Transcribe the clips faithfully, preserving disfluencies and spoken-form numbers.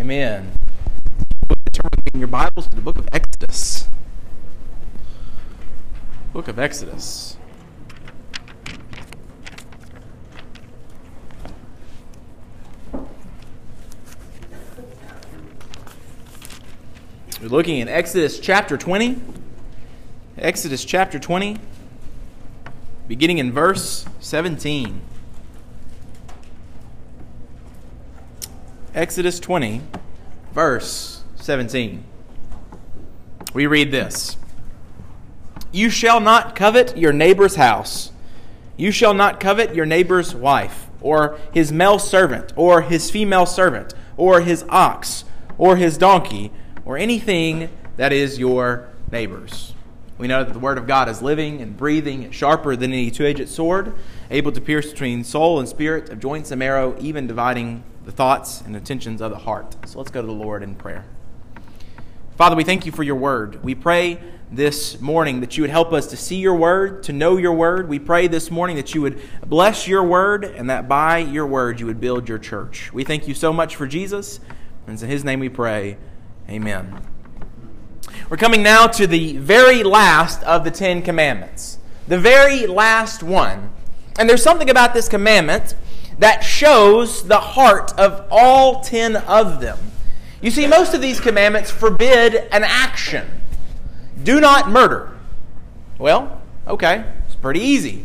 Amen. Turn with me in your Bibles to the book of Exodus. Book of Exodus. We're looking at Exodus chapter twenty. Exodus chapter twenty, beginning in verse seventeen. Exodus twenty, verse seventeen. We read this. You shall not covet your neighbor's house. You shall not covet your neighbor's wife, or his male servant, or his female servant, or his ox, or his donkey, or anything that is your neighbor's. We know that the Word of God is living and breathing and sharper than any two-edged sword, able to pierce between soul and spirit, of joints and marrow, even dividing the thoughts and intentions of the heart. So let's go to the Lord in prayer. Father, we thank you for your Word. We pray this morning that you would help us to see your Word, to know your Word. We pray this morning that you would bless your Word and that by your Word you would build your church. We thank you so much for Jesus, and in his name we pray. Amen. We're coming now to the very last of the Ten Commandments. The very last one. And there's something about this commandment that shows the heart of all ten of them. You see, most of these commandments forbid an action. Do not murder. Well, okay, it's pretty easy.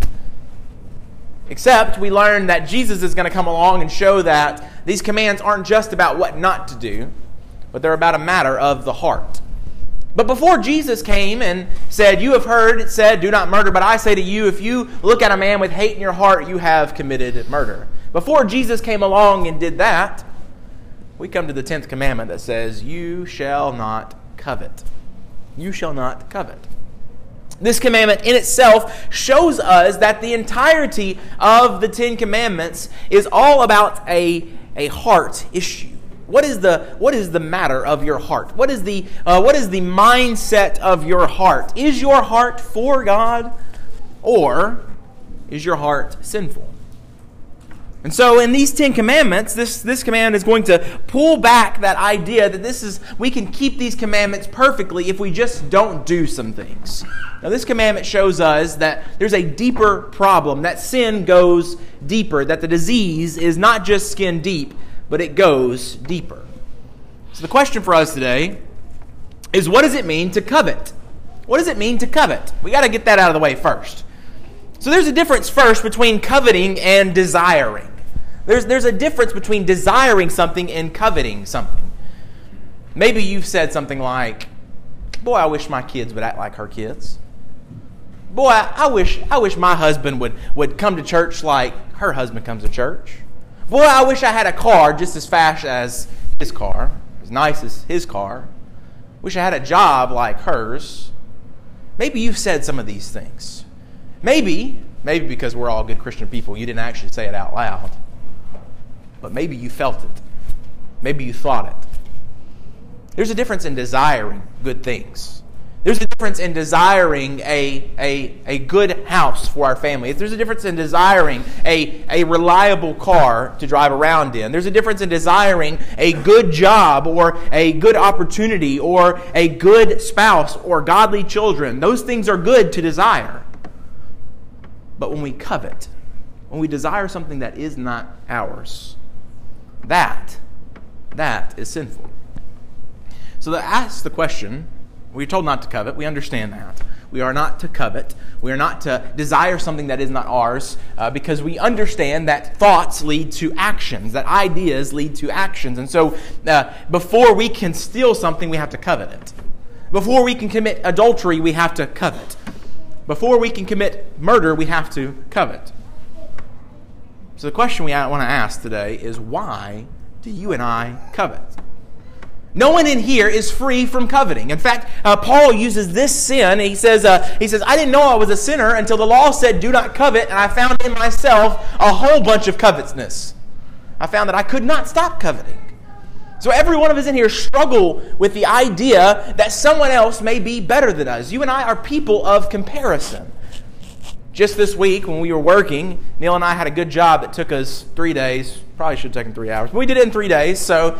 Except we learn that Jesus is going to come along and show that these commands aren't just about what not to do, but they're about a matter of the heart. But before Jesus came and said, you have heard it said, do not murder, but I say to you, if you look at a man with hate in your heart, you have committed murder. Before Jesus came along and did that, we come to the tenth commandment that says, you shall not covet. You shall not covet. This commandment in itself shows us that the entirety of the Ten Commandments is all about a, a heart issue. What is the what is the matter of your heart? What is the uh, what is the mindset of your heart? Is your heart for God, or is your heart sinful? And so in these Ten Commandments, this, this command is going to pull back that idea that this is we can keep these commandments perfectly if we just don't do some things. Now this commandment shows us that there's a deeper problem, that sin goes deeper, that the disease is not just skin deep, but it goes deeper. So the question for us today is, what does it mean to covet? What does it mean to covet? We got to get that out of the way first. So there's a difference first between coveting and desiring. There's, there's a difference between desiring something and coveting something. Maybe you've said something like, boy, I wish my kids would act like her kids. Boy, I wish I wish my husband would, would come to church like her husband comes to church. Boy, I wish I had a car just as fast as his car, as nice as his car. Wish I had a job like hers. Maybe you've said some of these things. Maybe, maybe because we're all good Christian people, you didn't actually say it out loud. But maybe you felt it. Maybe you thought it. There's a difference in desiring good things. There's a difference in desiring a, a, a good house for our family. There's a difference in desiring a, a reliable car to drive around in. There's a difference in desiring a good job or a good opportunity or a good spouse or godly children. Those things are good to desire. But when we covet, when we desire something that is not ours, that, that is sinful. So to ask the question, we're told not to covet. We understand that. We are not to covet. We are not to desire something that is not ours uh, because we understand that thoughts lead to actions, that ideas lead to actions. And so uh, before we can steal something, we have to covet it. Before we can commit adultery, we have to covet. Before we can commit murder, we have to covet. So the question we want to ask today is, why do you and I covet? No one in here is free from coveting. In fact, uh, Paul uses this sin. He says, uh, he says, I didn't know I was a sinner until the law said, do not covet, and I found in myself a whole bunch of covetousness. I found that I could not stop coveting. So every one of us in here struggle with the idea that someone else may be better than us. You and I are people of comparison. Just this week when we were working, Neil and I had a good job that took us three days. Probably should have taken three hours, but we did it in three days. So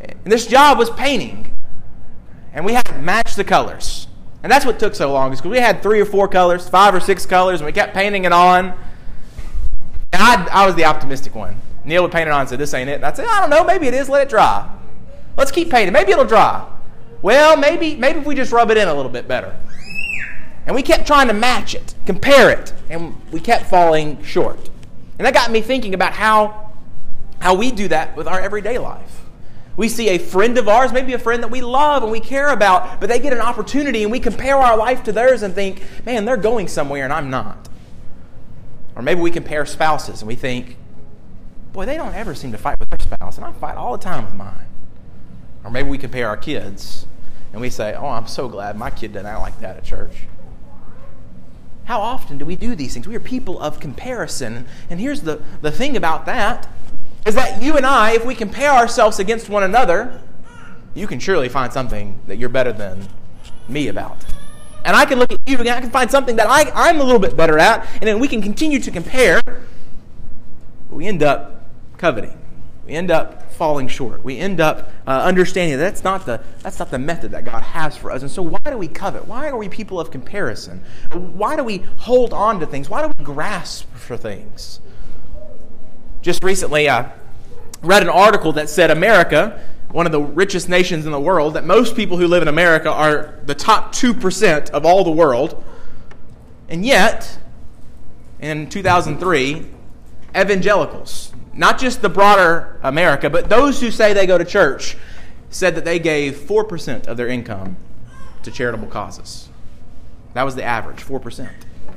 And this job was painting. And we had to match the colors. And that's what took so long, is because we had three or four colors, five or six colors, and we kept painting it on. And I, I was the optimistic one. Neil would paint it on and say, this ain't it. And I'd say, I don't know, maybe it is, let it dry. Let's keep painting, maybe it'll dry. Well, maybe, maybe if we just rub it in a little bit better. And we kept trying to match it, compare it, and we kept falling short. And that got me thinking about how, how we do that with our everyday life. We see a friend of ours, maybe a friend that we love and we care about, but they get an opportunity and we compare our life to theirs and think, man, they're going somewhere and I'm not. Or maybe we compare spouses and we think, boy, they don't ever seem to fight with their spouse, and I fight all the time with mine. Or maybe we compare our kids and we say, oh, I'm so glad my kid doesn't act like that at church. How often do we do these things? We are people of comparison. And here's the, the thing about that, is that you and I, if we compare ourselves against one another, you can surely find something that you're better than me about. And I can look at you and I can find something that I, I'm a little bit better at, and then we can continue to compare, but we end up coveting. We end up falling short. We end up uh, understanding that that's not the that's not the method that God has for us. And so why do we covet? Why are we people of comparison? Why do we hold on to things? Why do we grasp for things? Just recently, I read an article that said America, one of the richest nations in the world, that most people who live in America are the top two percent of all the world. And yet, in two thousand three, evangelicals, not just the broader America, but those who say they go to church, said that they gave four percent of their income to charitable causes. That was the average, four percent.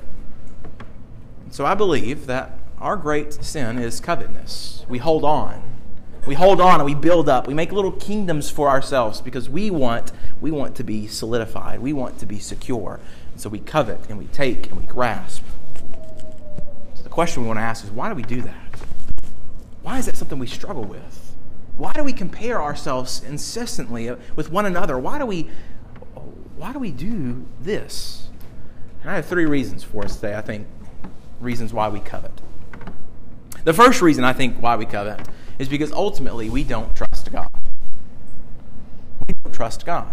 So I believe that our great sin is covetousness. We hold on. We hold on and we build up. We make little kingdoms for ourselves because we want, we want to be solidified. We want to be secure. And so we covet and we take and we grasp. So the question we want to ask is, why do we do that? Why is that something we struggle with? Why do we compare ourselves incessantly with one another? Why do we, why do we do this? And I have three reasons for us today, I think, reasons why we covet. The first reason I think why we covet is because ultimately we don't trust God. We don't trust God.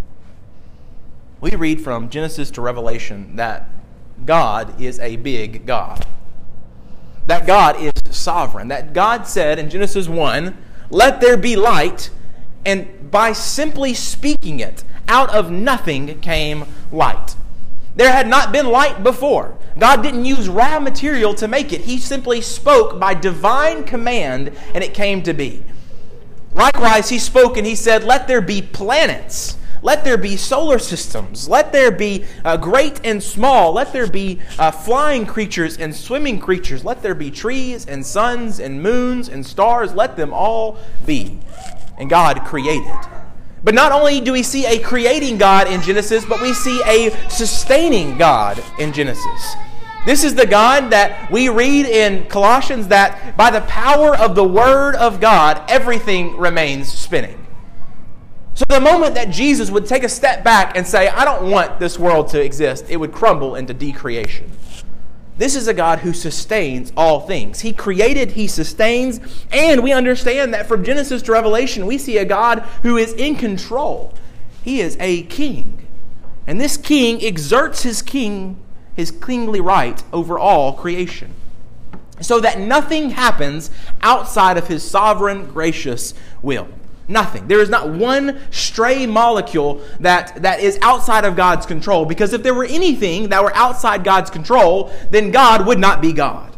We read from Genesis to Revelation that God is a big God. That God is sovereign. That God said in Genesis one, let there be light, and by simply speaking it, out of nothing came light. There had not been light before. God didn't use raw material to make it. He simply spoke by divine command, and it came to be. Likewise, He spoke and He said, let there be planets. Let there be solar systems. Let there be uh, great and small. Let there be uh, flying creatures and swimming creatures. Let there be trees and suns and moons and stars. Let them all be. And God created. But not only do we see a creating God in Genesis, but we see a sustaining God in Genesis. This is the God that we read in Colossians, that by the power of the Word of God, everything remains spinning. So the moment that Jesus would take a step back and say, I don't want this world to exist, it would crumble into decreation. This is a God who sustains all things. He created, He sustains, and we understand that from Genesis to Revelation, we see a God who is in control. He is a king. And this king exerts his king, his kingly right over all creation, so that nothing happens outside of His sovereign, gracious will. Nothing. There is not one stray molecule that, that is outside of God's control. Because if there were anything that were outside God's control, then God would not be God.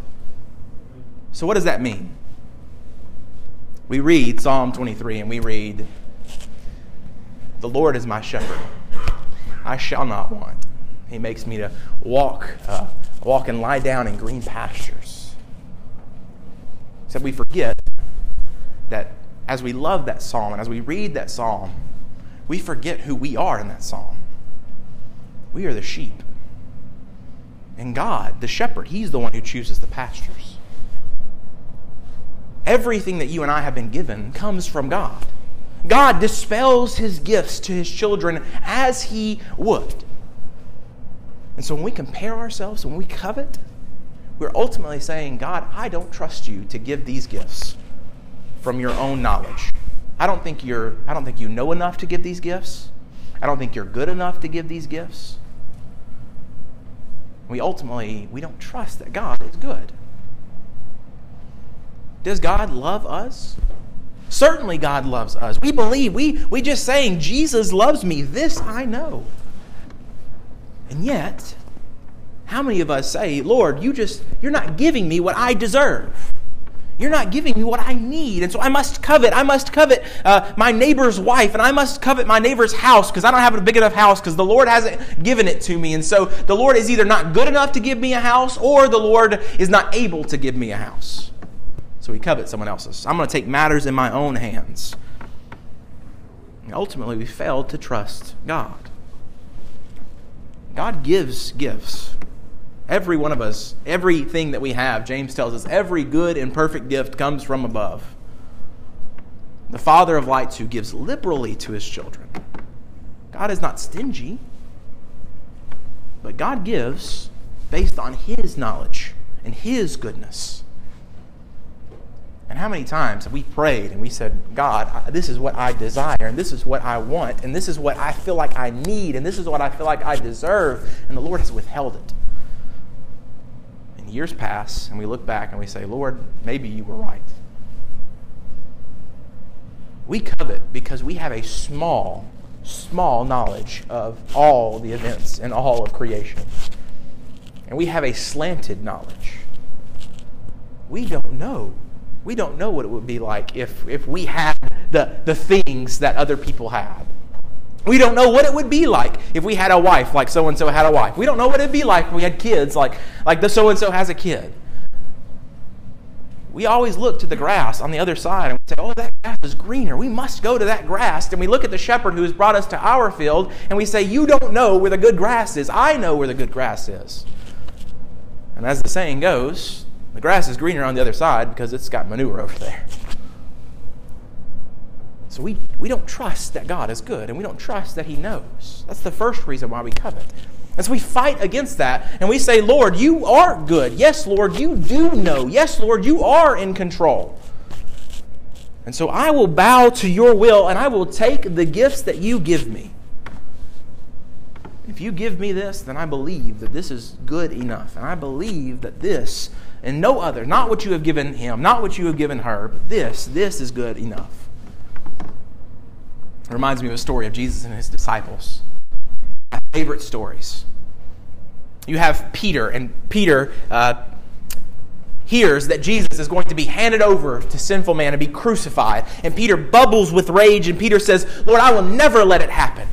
So what does that mean? We read Psalm twenty-three and we read, the Lord is my shepherd. I shall not want. He makes me to walk, uh, walk and lie down in green pastures. Except we forget that as we love that psalm and as we read that psalm, we forget who we are in that psalm. We are the sheep. And God, the shepherd, He's the one who chooses the pastures. Everything that you and I have been given comes from God. God dispels His gifts to His children as He would. And so when we compare ourselves, when we covet, we're ultimately saying, God, I don't trust You to give these gifts from Your own knowledge. I don't think you're, I don't think you know enough to give these gifts. I don't think you're good enough to give these gifts. We ultimately, we don't trust that God is good. Does God love us? Certainly God loves us. We believe, we, we just saying, Jesus loves me. This I know. And yet, how many of us say, Lord, you just, you're not giving me what I deserve. You're not giving me what I need. And so I must covet. I must covet uh, my neighbor's wife. And I must covet my neighbor's house because I don't have a big enough house because the Lord hasn't given it to me. And so the Lord is either not good enough to give me a house or the Lord is not able to give me a house. So we covet someone else's. I'm going to take matters in my own hands. And ultimately, we failed to trust God. God gives gifts. Every one of us, everything that we have, James tells us, every good and perfect gift comes from above. The Father of lights who gives liberally to his children. God is not stingy, but God gives based on his knowledge and his goodness. And how many times have we prayed and we said, God, this is what I desire, and this is what I want, and this is what I feel like I need, and this is what I feel like I deserve, and the Lord has withheld it. Years pass, and we look back and we say, Lord, maybe you were right. We covet because we have a small, small knowledge of all the events and all of creation. And we have a slanted knowledge. We don't know. We don't know what it would be like if, if we had the, the things that other people had. We don't know what it would be like if we had a wife like so-and-so had a wife. We don't know what it would be like if we had kids like, like the so-and-so has a kid. We always look to the grass on the other side and we say, oh, that grass is greener. We must go to that grass. And we look at the shepherd who has brought us to our field and we say, you don't know where the good grass is. I know where the good grass is. And as the saying goes, the grass is greener on the other side because it's got manure over there. So we, we don't trust that God is good, and we don't trust that he knows. That's the first reason why we covet. And so we fight against that, and we say, Lord, you are good. Yes, Lord, you do know. Yes, Lord, you are in control. And so I will bow to your will, and I will take the gifts that you give me. If you give me this, then I believe that this is good enough. And I believe that this and no other, not what you have given him, not what you have given her, but this, this is good enough. It reminds me of a story of Jesus and his disciples. My favorite stories. You have Peter, and Peter uh, hears that Jesus is going to be handed over to sinful man and be crucified. And Peter bubbles with rage, and Peter says, Lord, I will never let it happen.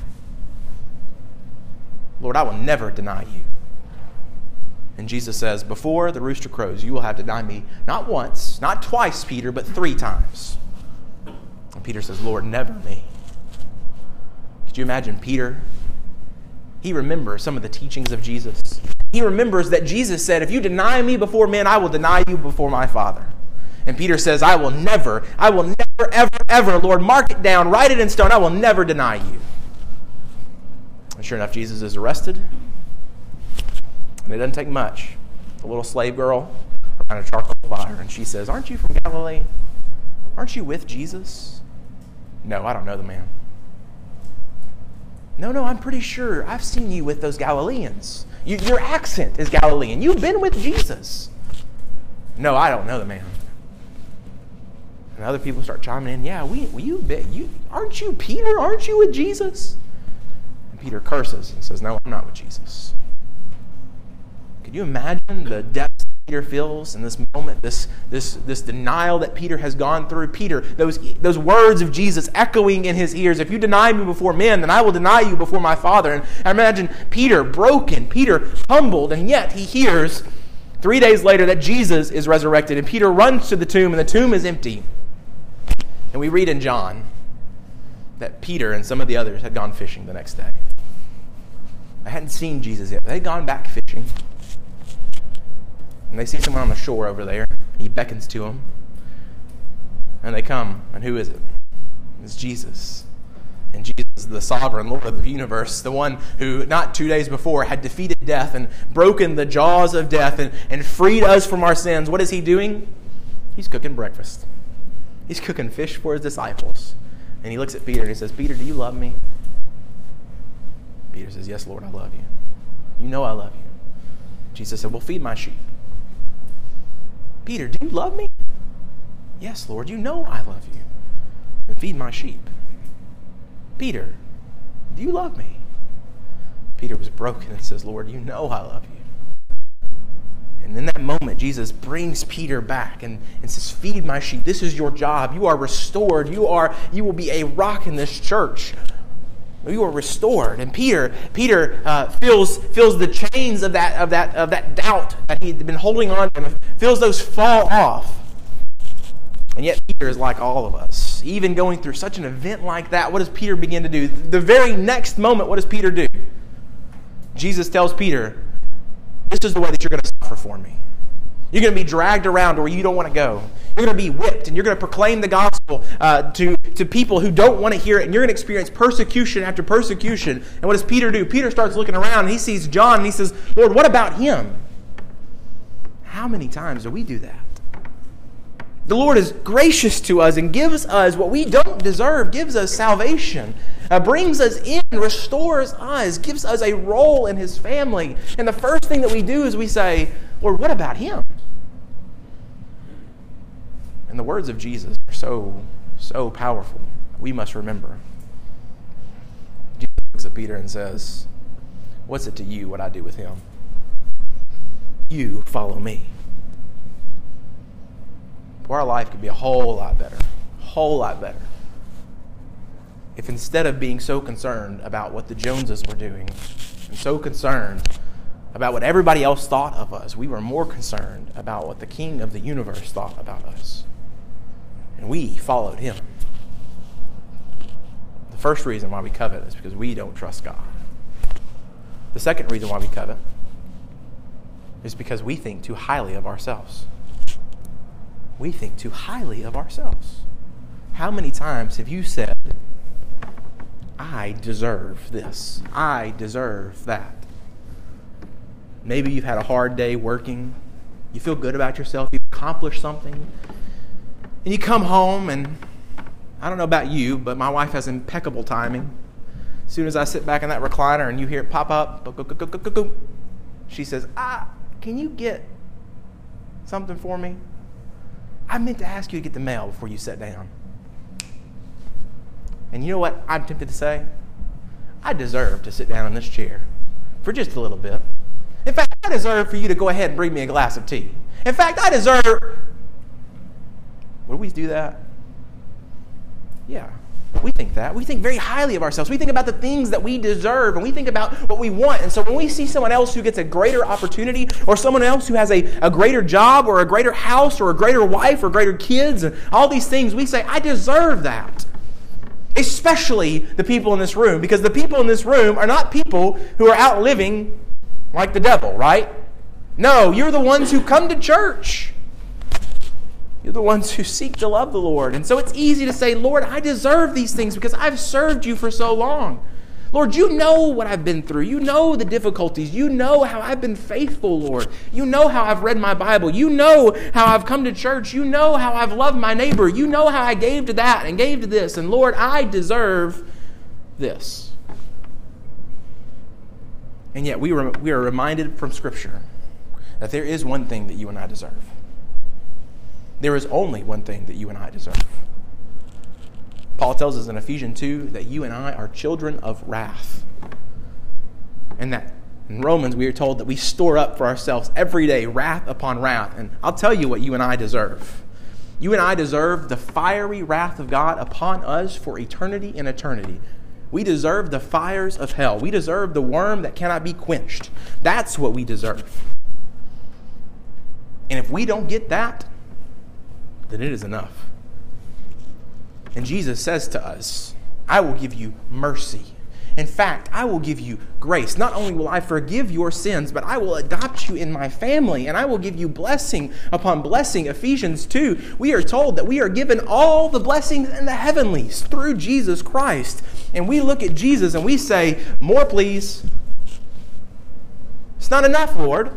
Lord, I will never deny you. And Jesus says, before the rooster crows, you will have to deny me not once, not twice, Peter, but three times. And Peter says, Lord, never me. Could you imagine Peter? He remembers some of the teachings of Jesus. He remembers that Jesus said, if you deny me before men, I will deny you before my Father. And Peter says, I will never, I will never, ever, ever, Lord, mark it down, write it in stone, I will never deny you. And sure enough, Jesus is arrested. And it doesn't take much. A little slave girl around a charcoal fire, and she says, aren't you from Galilee? Aren't you with Jesus? No, I don't know the man. No, no, I'm pretty sure I've seen you with those Galileans. You, your accent is Galilean. You've been with Jesus. No, I don't know the man. And other people start chiming in. Yeah, we, we you, you aren't you Peter? Aren't you with Jesus? And Peter curses and says, no, I'm not with Jesus. Could you imagine the depths Peter feels in this moment, this, this, this denial that Peter has gone through? Peter, those, those words of Jesus echoing in his ears, if you deny me before men, then I will deny you before my Father. And I imagine Peter broken, Peter humbled, and yet he hears three days later that Jesus is resurrected, and Peter runs to the tomb, and the tomb is empty. And we read in John that Peter and some of the others had gone fishing the next day. They hadn't seen Jesus yet. They had gone back fishing. And they see someone on the shore over there. He beckons to them. And they come. And who is it? It's Jesus. And Jesus is the sovereign Lord of the universe, the one who not two days before had defeated death and broken the jaws of death and, and freed us from our sins. What is he doing? He's cooking breakfast. He's cooking fish for his disciples. And he looks at Peter and he says, Peter, do you love me? Peter says, yes, Lord, I love you. You know I love you. Jesus said, well, feed my sheep. Peter, do you love me? Yes, Lord, you know I love you. Then feed my sheep. Peter, do you love me? Peter was broken and says, Lord, you know I love you. And in that moment, Jesus brings Peter back and, and says, feed my sheep. This is your job. You are restored. You are, you will be a rock in this church. You are restored. And Peter, Peter uh, feels feels the chains of that of that of that doubt that he'd been holding on to, and feels those fall off. And yet Peter is like all of us. Even going through such an event like that, what does Peter begin to do? The very next moment, what does Peter do? Jesus tells Peter, this is the way that you're going to suffer for me. You're going to be dragged around where you don't want to go. You're going to be whipped, and you're going to proclaim the gospel uh, to, to people who don't want to hear it, and you're going to experience persecution after persecution. And what does Peter do? Peter starts looking around, and he sees John, and he says, Lord, what about him? How many times do we do that? The Lord is gracious to us and gives us what we don't deserve, gives us salvation, uh, brings us in, restores us, gives us a role in His family. And the first thing that we do is we say, Lord, what about him? And the words of Jesus are so, so powerful. We must remember. Jesus looks at Peter and says, what's it to you what I do with him? You follow me. Well, our life could be a whole lot better, a whole lot better, if instead of being so concerned about what the Joneses were doing and so concerned about what everybody else thought of us, we were more concerned about what the King of the universe thought about us. And we followed Him. The first reason why we covet is because we don't trust God. The second reason why we covet is because we think too highly of ourselves. We think too highly of ourselves. How many times have you said, I deserve this. I deserve that. Maybe you've had a hard day working. You feel good about yourself. You've accomplished something. And you come home and, I don't know about you, but my wife has impeccable timing. As soon as I sit back in that recliner and you hear it pop up, she says, ah, can you get something for me? I meant to ask you to get the mail before you sat down. And you know what I'm tempted to say? I deserve to sit down in this chair for just a little bit. In fact, I deserve for you to go ahead and bring me a glass of tea. In fact, I deserve... Would we do that? Yeah, we think that. We think very highly of ourselves. We think about the things that we deserve, and we think about what we want. And so when we see someone else who gets a greater opportunity, or someone else who has a, a greater job, or a greater house, or a greater wife, or greater kids, and all these things, we say, I deserve that. Especially the people in this room, because the people in this room are not people who are out living like the devil, right? No, you're the ones who come to church. You're the ones who seek to love the Lord. And so it's easy to say, Lord, I deserve these things because I've served you for so long. Lord, you know what I've been through. You know the difficulties. You know how I've been faithful, Lord. You know how I've read my Bible. You know how I've come to church. You know how I've loved my neighbor. You know how I gave to that and gave to this. And Lord, I deserve this. And yet we, re- we are reminded from Scripture that there is one thing that you and I deserve. There is only one thing that you and I deserve. Paul tells us in Ephesians two that you and I are children of wrath. And that in Romans we are told that we store up for ourselves every day wrath upon wrath. And I'll tell you what you and I deserve. You and I deserve the fiery wrath of God upon us for eternity and eternity. We deserve the fires of hell. We deserve the worm that cannot be quenched. That's what we deserve. And if we don't get that, then it is enough. And Jesus says to us, I will give you mercy. In fact, I will give you grace. Not only will I forgive your sins, but I will adopt you in my family, and I will give you blessing upon blessing. Ephesians two, we are told that we are given all the blessings in the heavenlies through Jesus Christ. And we look at Jesus and we say, more please. It's not enough, Lord.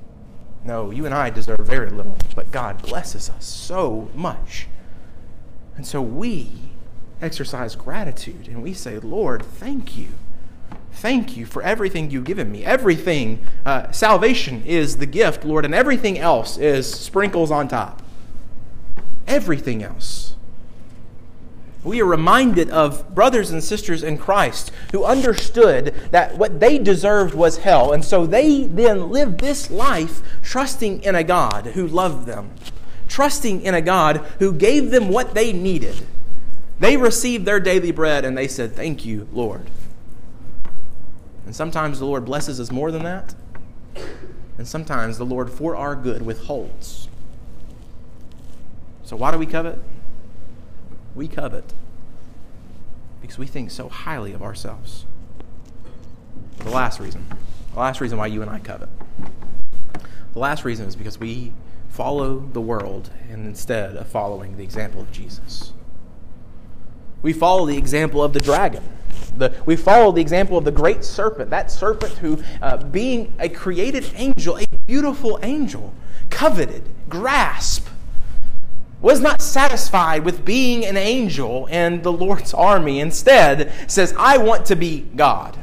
No, you and I deserve very little, but God blesses us so much. And so we exercise gratitude and we say, Lord, thank you. Thank you for everything you've given me. Everything, uh, salvation is the gift, Lord, and everything else is sprinkles on top. Everything else. We are reminded of brothers and sisters in Christ who understood that what they deserved was hell, and so they then lived this life trusting in a God who loved them, trusting in a God who gave them what they needed. They received their daily bread and they said, thank you, Lord. And sometimes the Lord blesses us more than that. And sometimes the Lord, for our good, withholds. So why do we covet? We covet because we think so highly of ourselves. The last reason. The last reason why you and I covet. The last reason is because we follow the world and instead of following the example of Jesus. We follow the example of the dragon. The, we follow the example of the great serpent, that serpent who, uh, being a created angel, a beautiful angel, coveted, grasped, was not satisfied with being an angel in the Lord's army. Instead, says, I want to be God.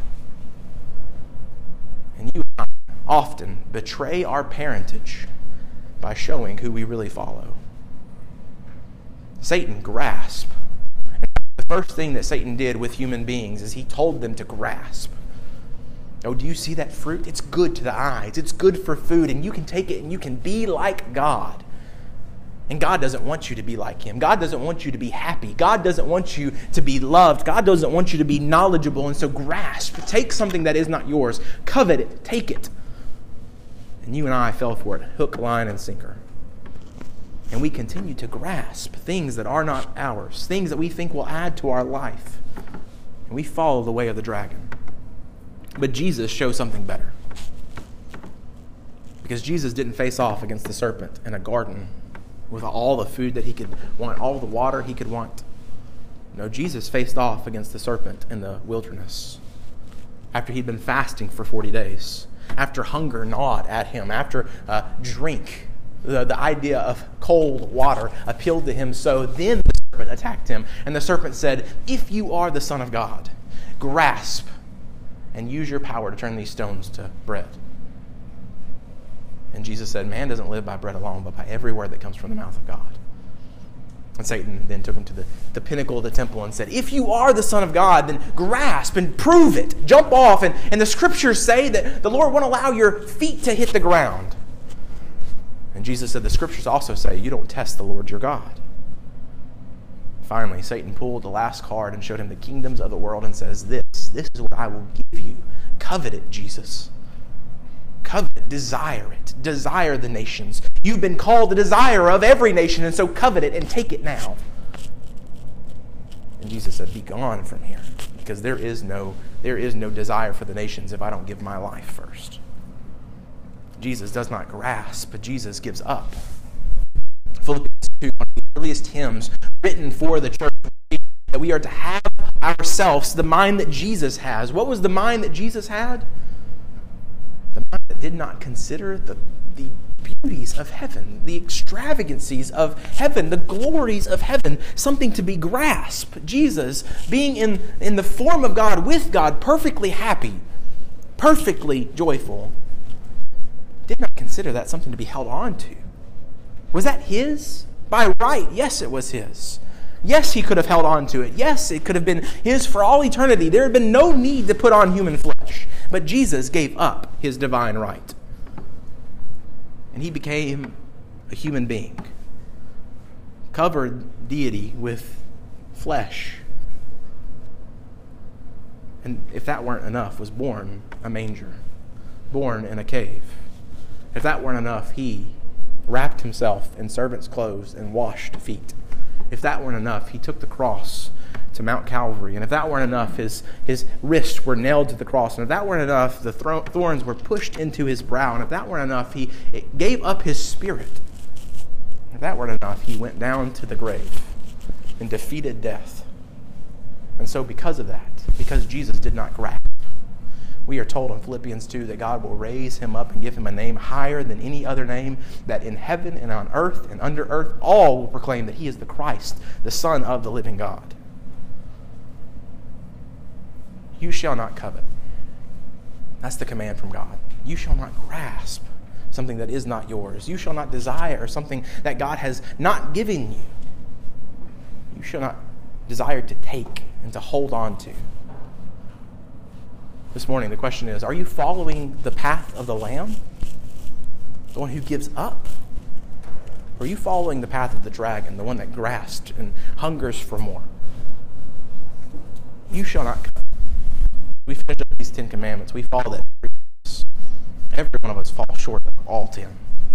And you and I often betray our parentage by showing who we really follow. Satan grasped. The first thing that Satan did with human beings is he told them to grasp. Oh, do you see that fruit? It's good to the eyes. It's good for food, and you can take it and you can be like God. And God doesn't want you to be like him. God doesn't want you to be happy. God doesn't want you to be loved. God doesn't want you to be knowledgeable. And so grasp. Take something that is not yours. Covet it. Take it. And you and I fell for it. Hook, line, and sinker. And we continue to grasp things that are not ours, things that we think will add to our life. And we follow the way of the dragon. But Jesus shows something better. Because Jesus didn't face off against the serpent in a garden with all the food that he could want, all the water he could want. No, Jesus faced off against the serpent in the wilderness after he'd been fasting for forty days, after hunger gnawed at him, after uh, drink. The, the idea of cold water appealed to him, so then the serpent attacked him. And the serpent said, if you are the Son of God, grasp and use your power to turn these stones to bread. And Jesus said, man doesn't live by bread alone, but by every word that comes from the mouth of God. And Satan then took him to the, the pinnacle of the temple and said, if you are the Son of God, then grasp and prove it. Jump off. And, and the scriptures say that the Lord won't allow your feet to hit the ground. And Jesus said, the scriptures also say, you don't test the Lord your God. Finally, Satan pulled the last card and showed him the kingdoms of the world and says, this, this is what I will give you. Covet it, Jesus. Covet it, desire it. Desire the nations. You've been called the desire of every nation, and so covet it and take it now. And Jesus said, be gone from here, because there is no, there is no desire for the nations if I don't give my life first. Jesus does not grasp, but Jesus gives up. Philippians two, one of the earliest hymns written for the church, that we are to have ourselves the mind that Jesus has. What was the mind that Jesus had? The mind that did not consider the, the beauties of heaven, the extravagancies of heaven, the glories of heaven, something to be grasped. Jesus, being in, in the form of God, with God, perfectly happy, perfectly joyful, did not consider that something to be held on to. Was that his? By right, yes, it was his. Yes, he could have held on to it. Yes, it could have been his for all eternity. There had been no need to put on human flesh. But Jesus gave up his divine right. And he became a human being. Covered deity with flesh. And if that weren't enough, was born a manger. Born in a cave. If that weren't enough, he wrapped himself in servant's clothes and washed feet. If that weren't enough, he took the cross to Mount Calvary. And if that weren't enough, his, his wrists were nailed to the cross. And if that weren't enough, the thro- thorns were pushed into his brow. And if that weren't enough, he gave up his spirit. If that weren't enough, he went down to the grave and defeated death. And so because of that, because Jesus did not grasp, We are told in Philippians two that God will raise him up and give him a name higher than any other name, that in heaven and on earth and under earth, all will proclaim that he is the Christ, the Son of the living God. You shall not covet. That's the command from God. You shall not grasp something that is not yours. You shall not desire something that God has not given you. You shall not desire to take and to hold on to. This morning, the question is, are you following the path of the Lamb, the one who gives up? Or are you following the path of the dragon, the one that grasps and hungers for more? You shall not covet. We finish up these Ten Commandments. We follow that. Every one of us falls short of all ten.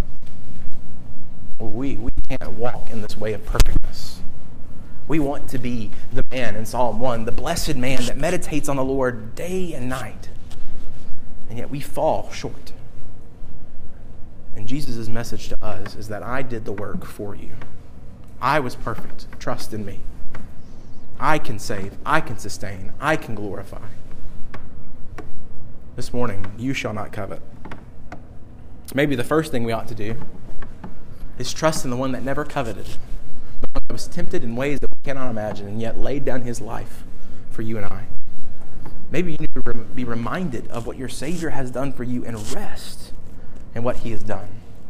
We, we can't walk in this way of perfectness. We want to be the man in Psalm one, the blessed man that meditates on the Lord day and night. And yet we fall short. And Jesus' message to us is that I did the work for you. I was perfect. Trust in me. I can save. I can sustain. I can glorify. This morning, you shall not covet. Maybe the first thing we ought to do is trust in the one that never coveted, the one that was tempted in ways that we cannot imagine and yet laid down his life for you and I. Maybe you need to be reminded of what your Savior has done for you and rest in what he has done.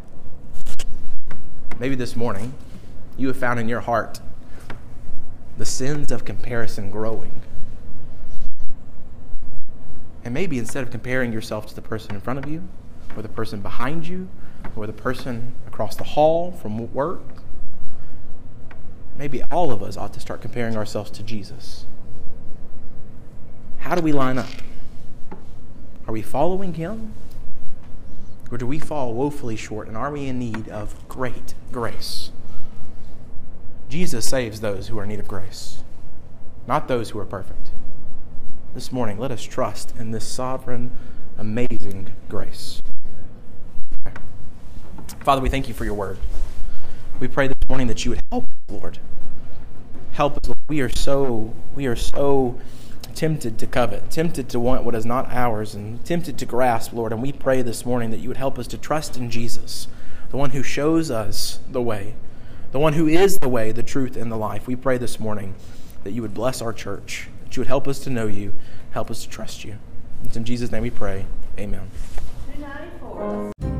Maybe this morning you have found in your heart the sins of comparison growing. And maybe instead of comparing yourself to the person in front of you, or the person behind you, or the person across the hall from work, maybe all of us ought to start comparing ourselves to Jesus. How do we line up? Are we following him? Or do we fall woefully short, and are we in need of great grace? Jesus saves those who are in need of grace, not those who are perfect. This morning, let us trust in this sovereign, amazing grace. Okay. Father, we thank you for your word. We pray this morning that you would help us, Lord. Help us, Lord. We are so, we are so tempted to covet, tempted to want what is not ours, and tempted to grasp, Lord. And we pray this morning that you would help us to trust in Jesus, the one who shows us the way, the one who is the way, the truth, and the life. We pray this morning that you would bless our church, that you would help us to know you, help us to trust you. It's in Jesus' name we pray. Amen.